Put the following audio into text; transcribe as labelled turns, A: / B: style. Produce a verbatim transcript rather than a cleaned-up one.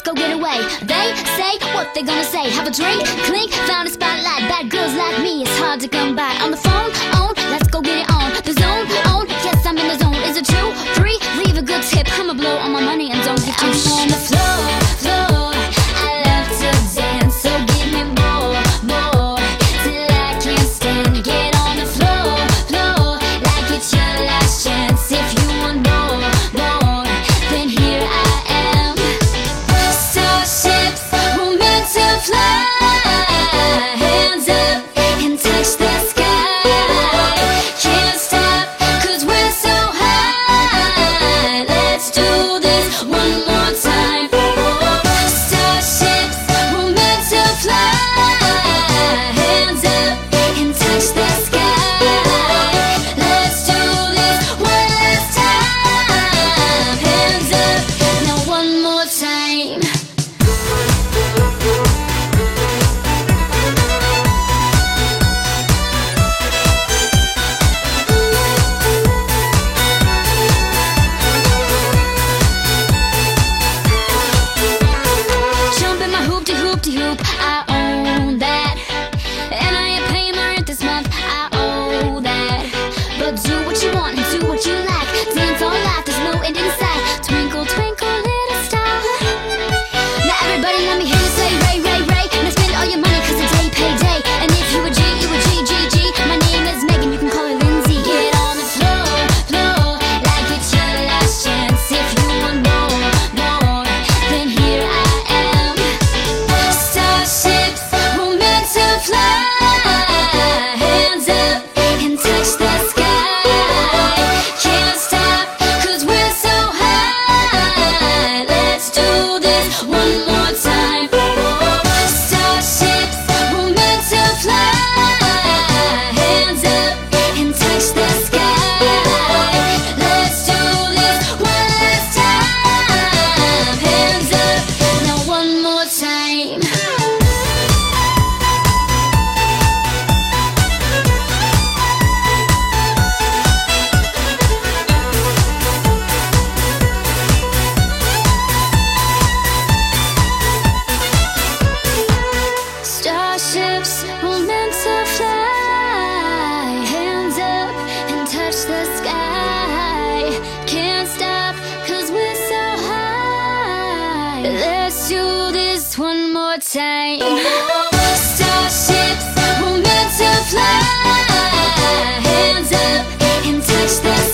A: go get away. They say what they gonna say. Have a drink, clink, found a spotlight. Bad girls like me, it's hard to come by. On the phone, on, let's go get it on. The zone, on, yes, I'm in the zone. Is it true? Free, leave a good tip. I'ma blow all my money and don't get too shit. I'm on the floor, floor. I love to dance, so give me more, more, till I can't stand. Get on the floor, floor, like it's your last chance. If you want more, more, then here I am. Starships were meant to fly. Hands up and touch the sky. Can't stop, cause we're so high. Let's do this one more time. Starships were meant to fly. Hands up and touch the sky. Let's do this one last time. Hands up, now one more time. Jump in my hoop-de-hoop-de-hoop, I own that. And I ain't paying my rent this month, I owe that. But do what you want and do what you like. Dance all night, there's no end in sight. Twinkle, twinkle, little star. Now everybody let me hear you say Ray, Ray, Ray. Now spend all your money cause today payday. And if you a G, you a G, G, G. My name is Megan, you can call her Lindsay. Get on the floor, floor, like it's your last chance. If you want more, more, then here I am. Starships were meant to fly. Hands up and touch the sky. Can't stop, cause we're so high. Let's do this one more time. Starships were meant to fly. Hands up and touch the sky. Let's do this one last time. Hands up, now one more time. Starships were meant to fly. Hands up and touch the sky. Can't stop, cause we're so high. Let's do this one more time. Starships were meant to fly. Hands up and touch the